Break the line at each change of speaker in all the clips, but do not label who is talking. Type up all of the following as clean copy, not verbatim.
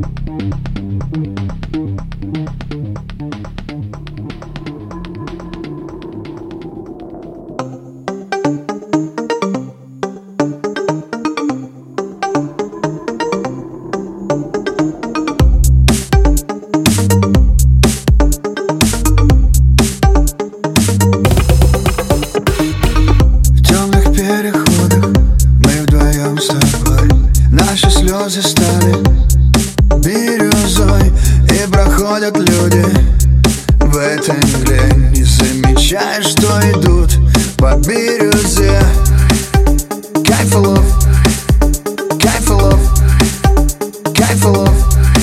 Наши слезы стали бирюзой, и проходят люди в этой мгле. Не замечаешь, что идут по бирюзе. Кайфолов, кайфолов, кайфолов.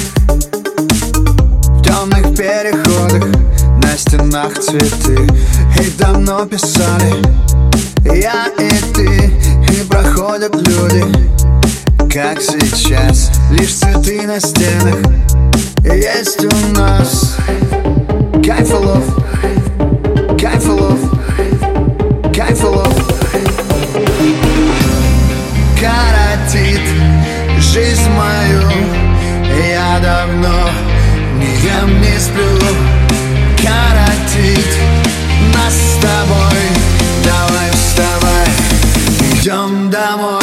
В темных переходах на стенах цветы, их давно писали я и ты. И проходят люди, как сейчас, лишь цветы на стенах есть у нас. Кайфолов, кайфолов, кайфолов. Коротит жизнь мою, я давно не ем, не сплю. Коротит нас с тобой, давай вставай, идем домой.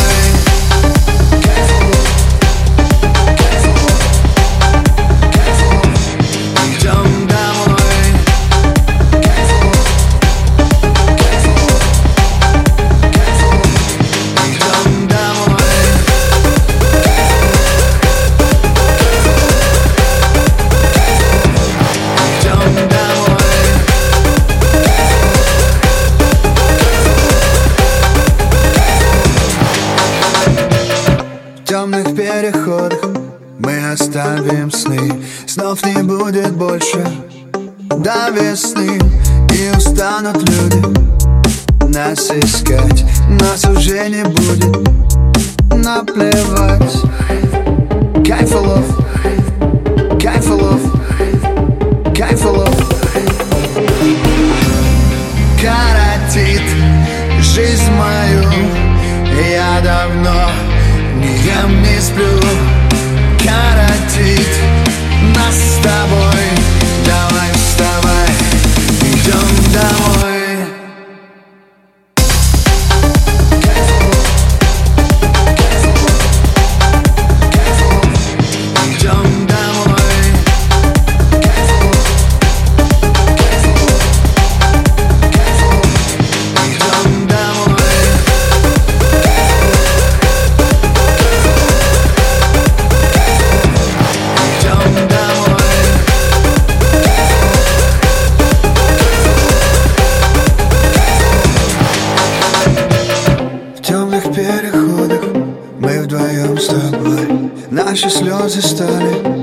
В темных переходах мы оставим сны. Снов не будет больше до весны. И устанут люди нас искать. Нас уже не будет наплевать. Кайфолов, кайфолов, кайфолов. Коротит жизнь мою, я давно не ем, не сплю. Коротит нас с тобой, давай вставай, идем домой. В переходах мы вдвоем с тобой. Наши слезы стали